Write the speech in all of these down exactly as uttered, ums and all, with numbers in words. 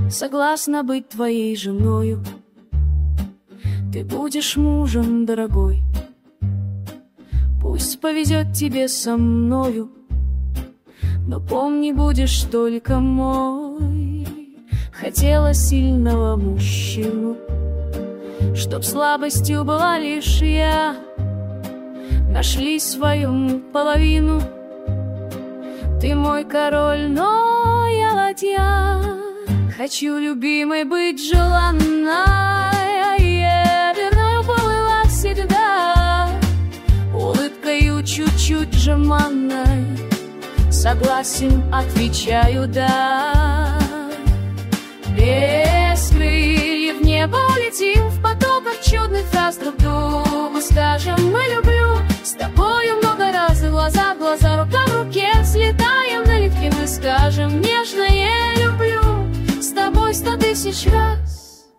Согласна быть твоей женою, ты будешь мужем, дорогой. Пусть повезет тебе со мною, но помни, будешь только мой. Хотела сильного мужчину, чтоб слабостью была лишь я. Нашли свою половину, ты мой король, но я ладья. Хочу, любимой, быть желанной, я верною плыла всегда, улыбкою чуть-чуть жеманной. Согласен, отвечаю, да. Без крыльев в небо улетим, в потоках чудных фраз друг другу скажем: мы люблю. С тобою много раз глаза в глаза, рука в руке, слетаем налегке, мы скажем нежное люблю. С тобой сто тысяч раз.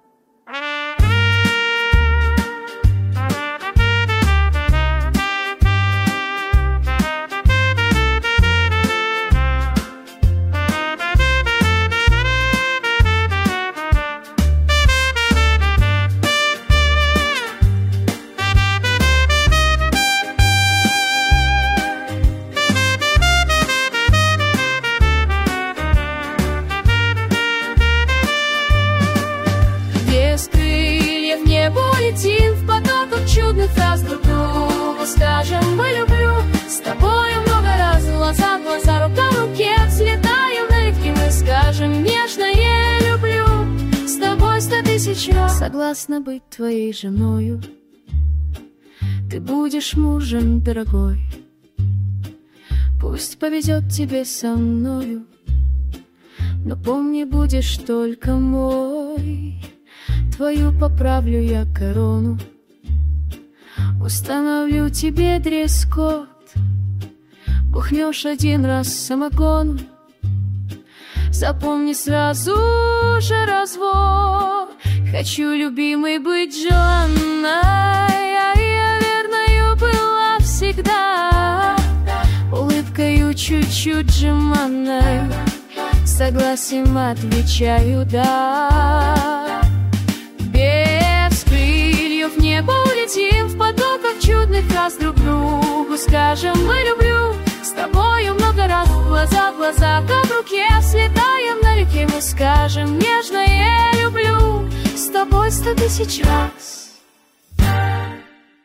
В потоках чудных фраз друг другу скажем: мы люблю. С тобою много раз глаза в глаза, рука в руке, слетаем налегке, мы скажем нежное люблю. С тобой сто тысяч раз. Согласна быть твоей женою, ты будешь мужем, дорогой. Пусть повезет тебе со мною, но помни, будешь только мой. Твою поправлю я корону, установлю тебе дресс-код. Бухнешь один раз самогону, запомни сразу же развод. Хочу, любимой, быть желанной, я верною была всегда, улыбкою чуть-чуть жеманной. Согласен, отвечаю, да. Без крыльев в небо улетим, в потоках чудных фраз друг другу скажем: мы люблю. С тобою много раз глаза в глаза, как в руке, слетаем налегке, мы скажем нежное люблю. С тобой сто тысяч раз.